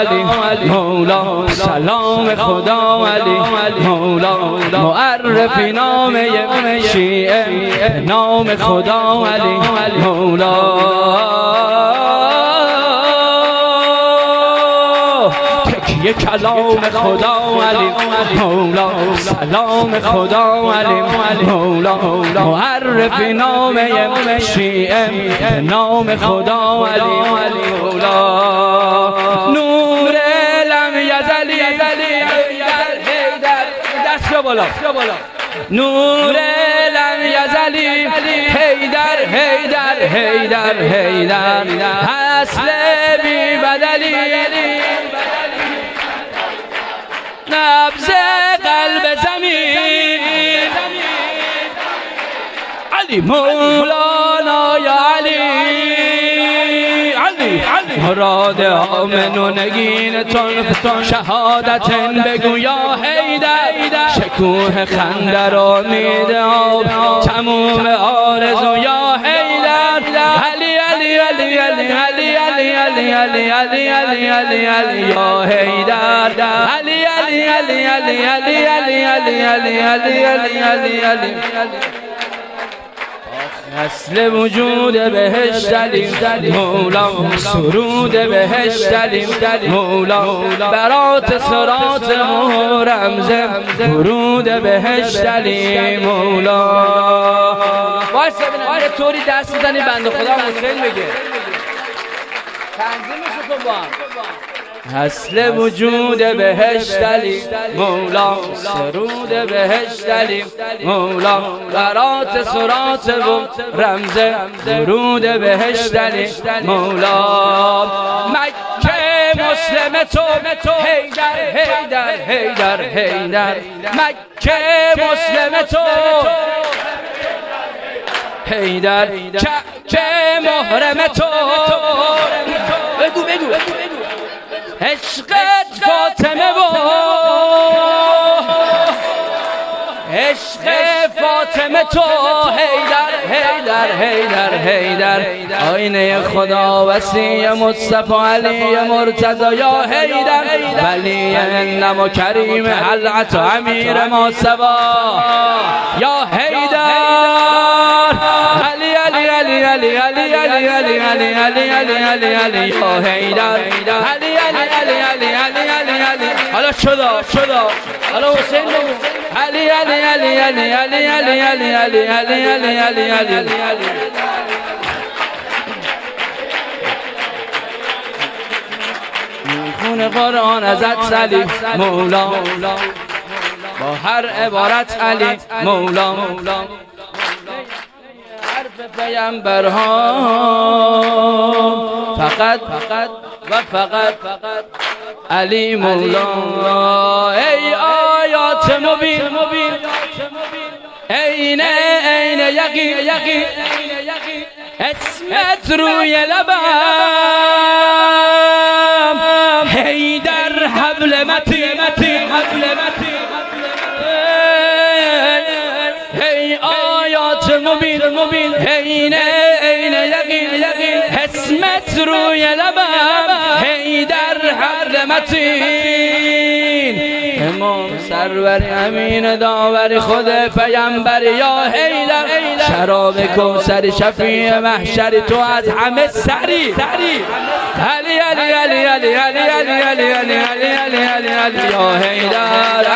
مولا سلام خدا علی مولا معرفی نامه شیعه نام خدا علی مولا تکیه کلام خدا علی مولا سلام خدا علی مولا معرفی نامه شیعه نام خدا علی مولا نور لم یزلی دست بالا نور لم یزلی حیدر اصل بی بدلی نبض قلب زمین علی مولانا یا علی مراد آمن و نگینتون شهادت بگو یا حیدر شکوه خنده را میده تموم آرزو یا حیدر علی علی علی علی علی علی علی علی علی علی علی یا حیدر علی علی علی علی علی علی علی علی علی علی علی علی اصل وجود بهشت علی مولا سرود بهشت علی مولا برات سرات رمزه ورود بهشت علی مولا وایسا یه طوری دست بزنی بنده خدا حسین بگه تنظیمشو کن با هم اصل وجود بهشت علی مولا سرود بهشت علی مولا برات سرات و رمزه ورود بهشت علی مولا مکه مسلم تو حیدر مکه مسلم تو حیدر که محرم تو بگو عشقت فاطمه و عشق فاطمه تو حیدر آینه خدا وسیع مصطفی علی مرتضی یا حیدر ولی انم و کریم حلعت امیر ما سوا یا حیدر علی علی علی علی علی علی علی علی علی علی علی علی یا حیدر علی علی علی علی علی علی علی حالا شدا حالا حسین علی علی علی علی علی علی علی علی علی علی علی علی خون قرآن ازت علی مولا با هر عبارت علی مولا حرف پیامبرها فقط علی مولا ای آیات مبین عین یقین اسمت روی لبم حیدر حبل متین ای آیات مبین عین یقین اسمت روی لبم حیدر حبل متین امام سرور امین داوری خود پیامبر یا حیدر شراب کوثر شفیع محشر تو از همه سری علی علی علی علی علی علی علی علی علی علی علی یا حیدر